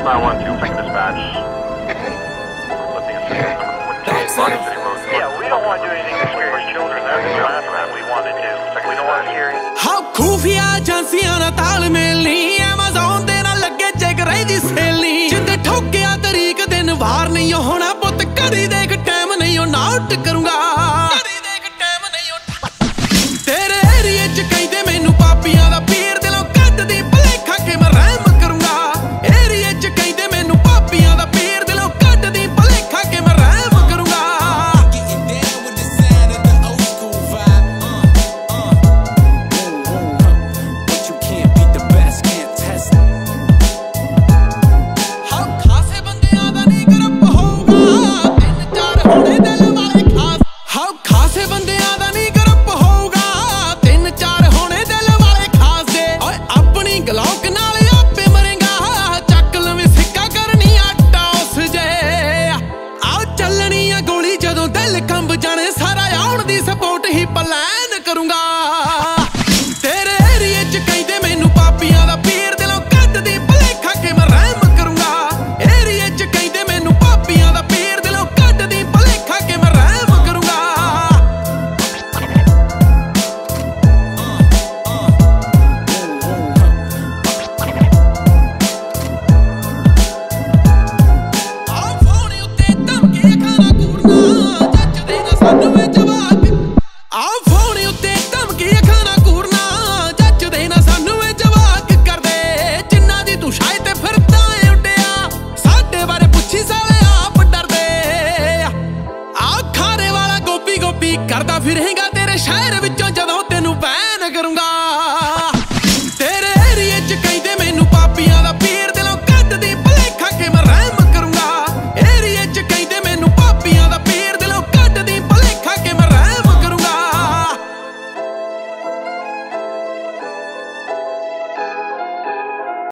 912, take dispatch. Yeah, we don't want to do anything to scare your children. That's the last time we wanted to. We don't want to hear it. हाँ ਖੂਫੀਆ ਏਜੰਸੀਆਂ ਨਾਲ ਤਾਲਮੇਲ ਨਹੀਂ Amazon ਦੇ ਨਾਲ ਲੱਗੇ check ਰਹੀ ਸੇਲੀ ਜਿੱਦੇ ਠੋਕਿਆ ਤਰੀਕ ਦਿਨ ਵਾਰ ਨਹੀਂ ਹੋਣਾ ਪੁੱਤ ਕਦੀ ਦੇਖ ਟਾਈਮ ਨਹੀਂ ਉਹ ਨਾਉਟ ਕਰੂੰਗਾ